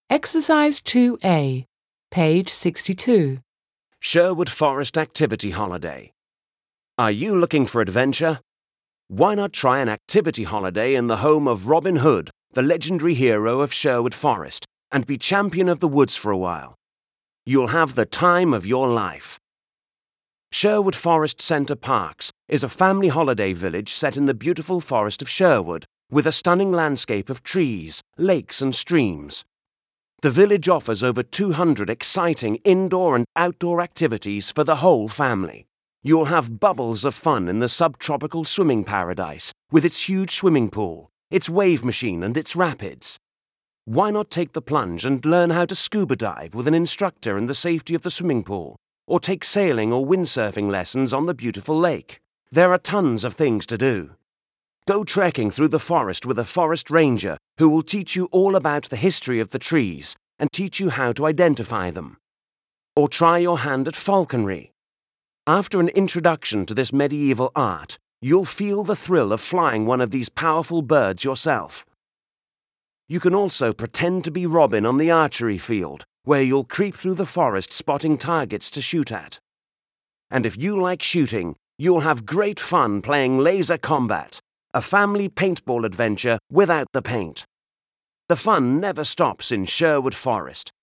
Exercise 2A, page 62. Sherwood Forest Activity Holiday. Are you looking for adventure? Why not try an activity holiday in the home of Robin Hood, the legendary hero of Sherwood Forest, and be champion of the woods for a while? You'll have the time of your life. Sherwood Forest Centre Parks is a family holiday village set in the beautiful forest of Sherwood, with a stunning landscape of trees, lakes and streams. The village offers over 200 exciting indoor and outdoor activities for the whole family. You'll have bubbles of fun in the subtropical swimming paradise, with its huge swimming pool, its wave machine and its rapids. Why not take the plunge and learn how to scuba dive with an instructor in the safety of the swimming pool, or take sailing or windsurfing lessons on the beautiful lake? There are tons of things to do. Go trekking through the forest with a forest ranger who will teach you all about the history of the trees and teach you how to identify them. Or try your hand at falconry. After an introduction to this medieval art, you'll feel the thrill of flying one of these powerful birds yourself. You can also pretend to be Robin on the archery field, where you'll creep through the forest spotting targets to shoot at. And if you like shooting, you'll have great fun playing laser combat, a family paintball adventure without the paint. The fun never stops in Sherwood Forest.